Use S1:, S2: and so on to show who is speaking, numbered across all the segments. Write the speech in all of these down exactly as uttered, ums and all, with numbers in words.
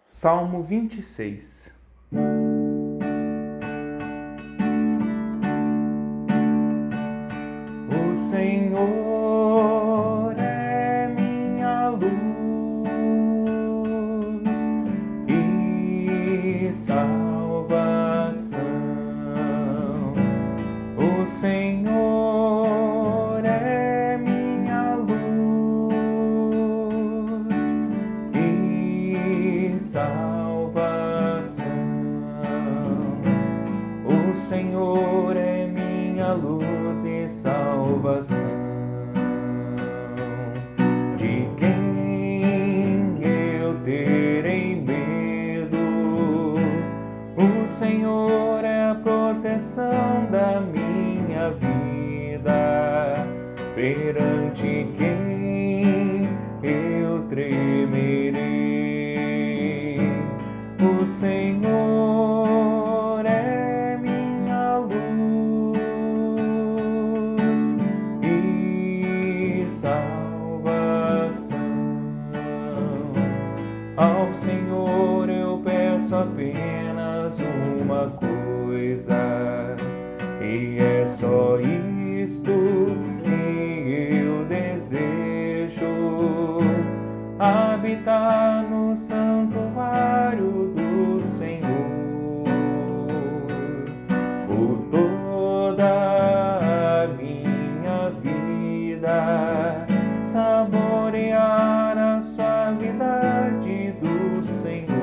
S1: Salmo vinte e seis. O Senhor é minha luz e salvação. O Senhor é minha luz e salvação. O Senhor é minha luz e salvação. De quem eu terei medo? O Senhor é a proteção da minha vida. Perante quem eu tremerei? O Senhor é minha luz e salvação. Ao Senhor eu peço apenas uma coisa, e é só isto que eu desejo: habitar no santuário do Senhor por toda a minha vida, saborear a suavidade do Senhor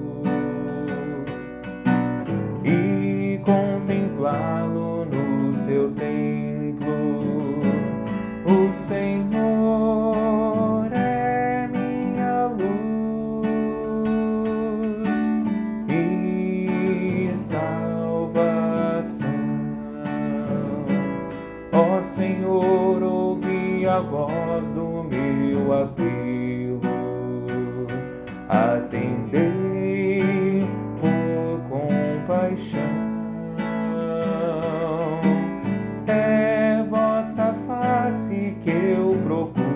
S1: e contemplá-lo no seu templo. O Senhor é minha luz e salvação. Ó Senhor, ouvi a voz do meu apelo, atendei por compaixão. É vossa face que eu procuro,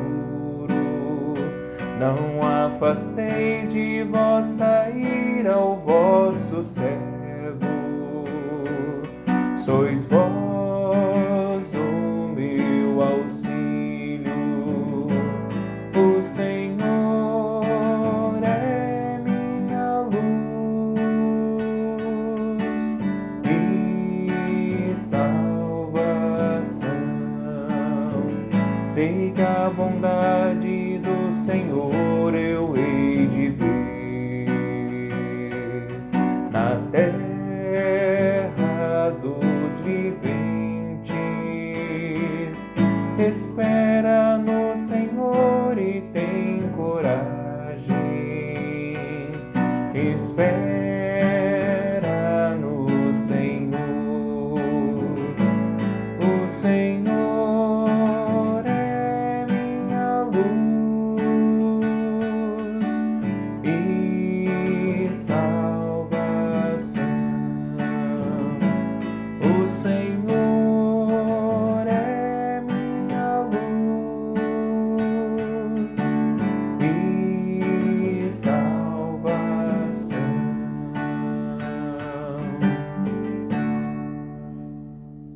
S1: não afasteis de vossa ira o vosso servo. Sois vós o meu auxílio. O Senhor é minha luz e salvação. Sei que a bondade do Senhor eu hei de ver na terra dos viventes. Espera no Senhor e tem coragem. Espera